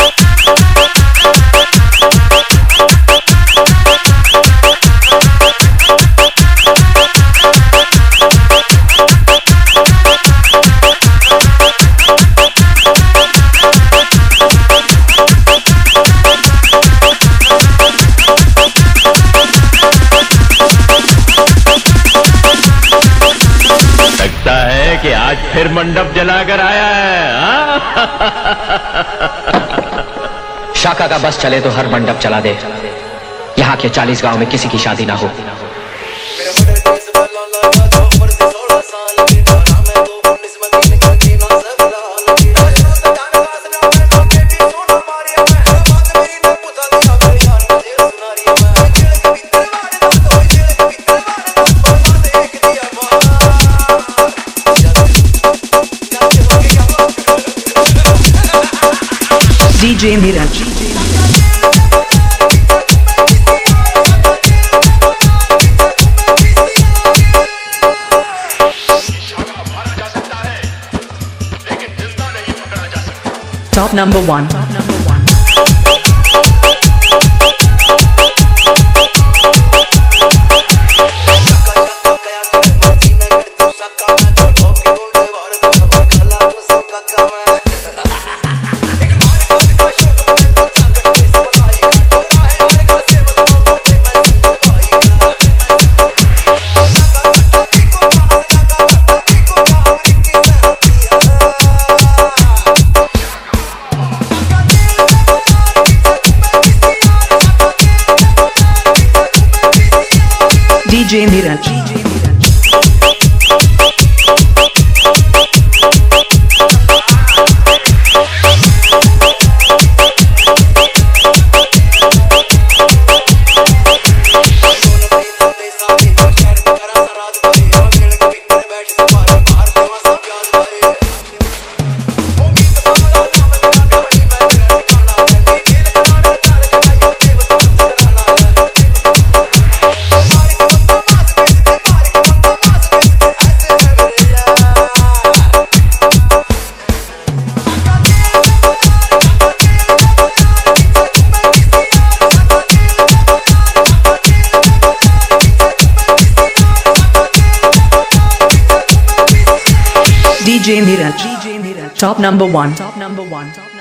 कि आज फिर मंडप जलाकर आया है। शाखा का बस चले तो हर मंडप चला दे, यहाँ के 40 गांव में किसी की शादी ना हो। DJ Miraj. Top number 1. DJ Miraj. DJ Miraj. Top number 1.